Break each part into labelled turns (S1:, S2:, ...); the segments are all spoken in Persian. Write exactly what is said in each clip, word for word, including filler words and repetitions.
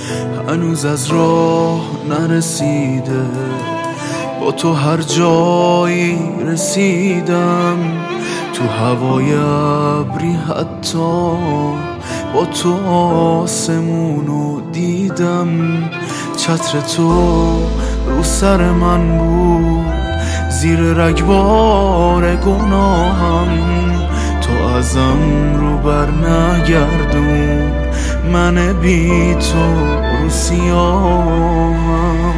S1: هنوز از راه نرسیده، با تو هر جایی رسیدم، تو هوای ابری حتی با تو آسمونو دیدم. چتر تو رو سر من بود، زیر رگبار گناهم، تو ازم رو بر نگردون، من بی تو رو سیاهم.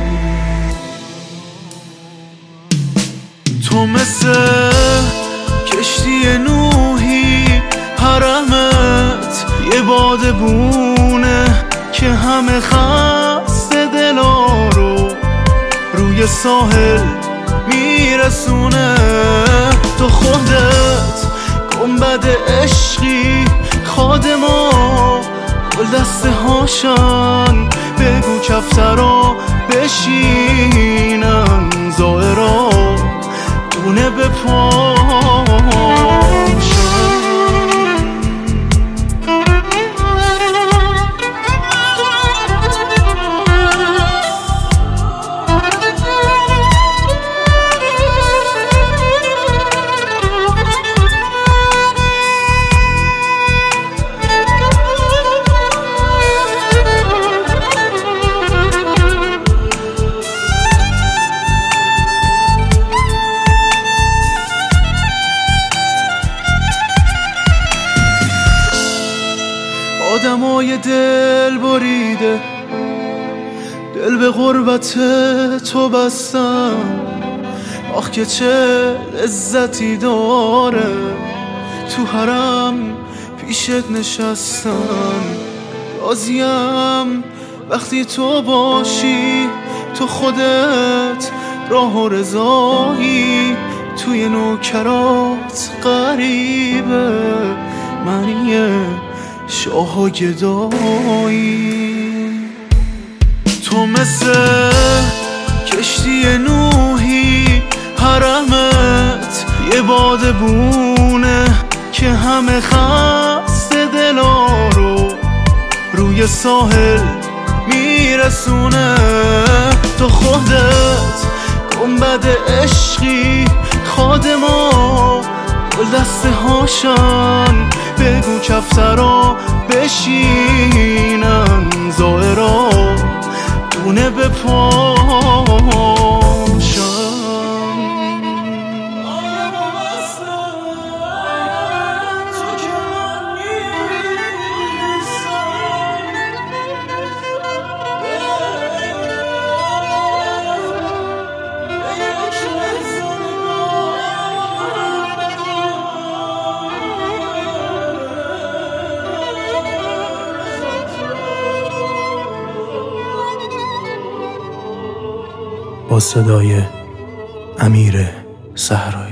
S1: تو مثل کشتی نوحی، حرمت یه بادبونه که همه خسته دلا رو روی ساحل میرسونه. تو خودت گنبد عشقی، خادما گل دسته هاشن، بگو کفترا بشینن، زائرا دونه به پاشن. آدمای دل بریده، دل به غربت تو بستن، آخ که چه لذتی داره تو حرم پیشت نشستن. راضیم وقتی تو باشی، تو خودت راه و رضایی، توی نوکرات غریبه منیه شاه و گدایی. تو مثل کشتی نوحی، حرمت یه بادبونه که همه خسته دلا رو روی ساحل میرسونه. تو خودت گنبد عشقی، خادما گل دسته هاشن، بگو کفترا بشینن، زائرا دونه به پاشن.
S2: با صدای امیر صحرایی.